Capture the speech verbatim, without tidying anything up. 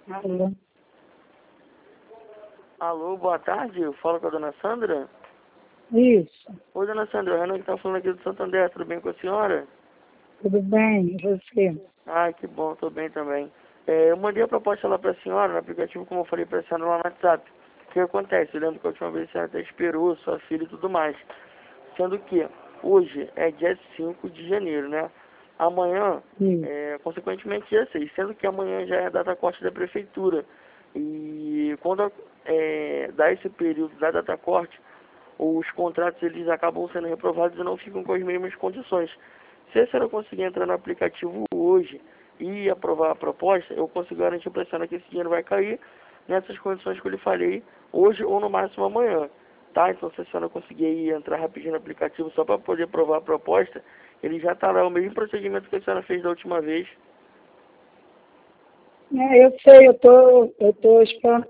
Alô? Alô, boa tarde. Eu falo com a dona Sandra. Isso, Oi, dona Sandra. O Renan que está falando aqui do Santander. Tudo bem com a senhora? tudo bem? E você? Ah, que bom. Estou bem também. É, eu mandei a proposta lá para a senhora no aplicativo, como eu falei para a senhora lá no WhatsApp. O que acontece? Eu lembro que a última vez a senhora até esperou, sua filha e tudo mais. Sendo que hoje é dia cinco de janeiro, né? Amanhã, Sim. é, consequentemente dia seis. Sendo que amanhã já é a data corte da prefeitura. E quando é, dá esse período da data corte, os contratos eles acabam sendo reprovados e não ficam com as mesmas condições. Se a senhora conseguir entrar no aplicativo hoje e aprovar a proposta, eu consigo garantir para a senhora que esse dinheiro vai cair nessas condições que eu lhe falei, hoje ou no máximo amanhã. Tá? Então se a senhora conseguir entrar rapidinho no aplicativo só para poder aprovar a proposta, ele já estará o mesmo procedimento que a senhora fez da última vez. É, eu sei, eu tô, eu tô esperando